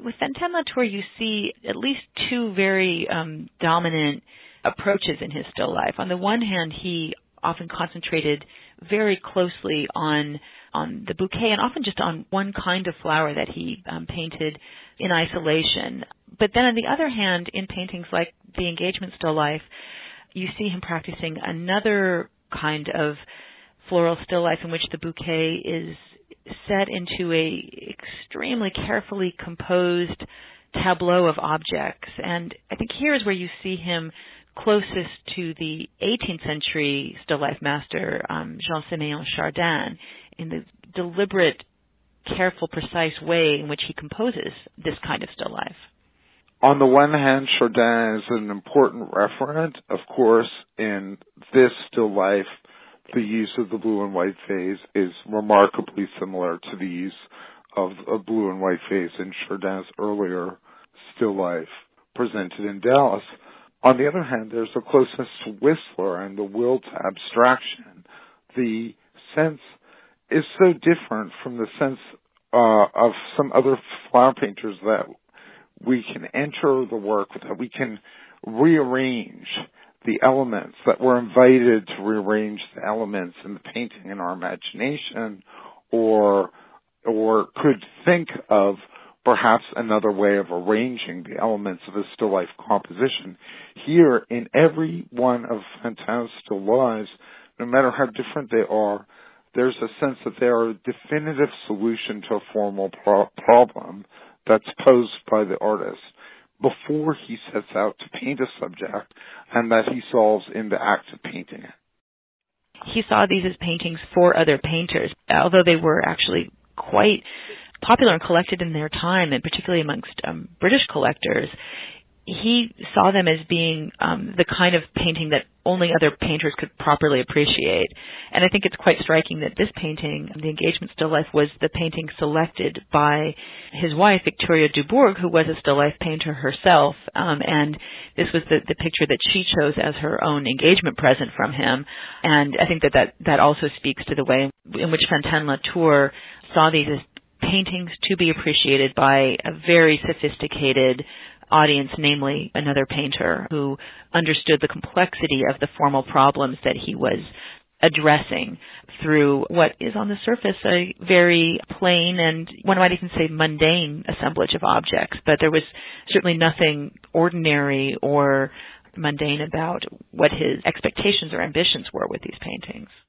with Fontaine-Latour, you see at least two very dominant approaches in his still life. On the one hand, he often concentrated very closely on the bouquet and often just on one kind of flower that he painted in isolation. But then on the other hand, in paintings like the engagement still life, you see him practicing another kind of floral still life in which the bouquet is set into a extremely carefully composed tableau of objects. And I think here is where you see him closest to the 18th century still life master, Jean-Siméon Chardin, in the deliberate, careful, precise way in which he composes this kind of still life. On the one hand, Chardin is an important referent. Of course, in this still life, the use of the blue and white phase is remarkably similar to the use of a blue and white phase in Chardin's earlier still life presented in Dallas. On the other hand, there's a closeness to Whistler and the will to abstraction. The sense is so different from the sense of some other flower painters that we can enter the work, that we can rearrange the elements, that we're invited to rearrange the elements in the painting in our imagination, or could think of perhaps another way of arranging the elements of a still life composition. Here, in every one of Fontaine's still lives, no matter how different they are, there's a sense that they are a definitive solution to a formal problem that's posed by the artist before he sets out to paint a subject, and that he solves in the act of painting it. He saw these as paintings for other painters, although they were actually quite popular and collected in their time, and particularly amongst British collectors. He saw them as being the kind of painting that only other painters could properly appreciate. And I think it's quite striking that this painting, the engagement still life, was the painting selected by his wife, Victoria Dubourg, who was a still life painter herself. And this was the picture that she chose as her own engagement present from him. And I think that also speaks to the way in which Fontaine-Latour saw these as paintings to be appreciated by a very sophisticated audience, namely another painter who understood the complexity of the formal problems that he was addressing through what is on the surface a very plain and one might even say mundane assemblage of objects. But there was certainly nothing ordinary or mundane about what his expectations or ambitions were with these paintings.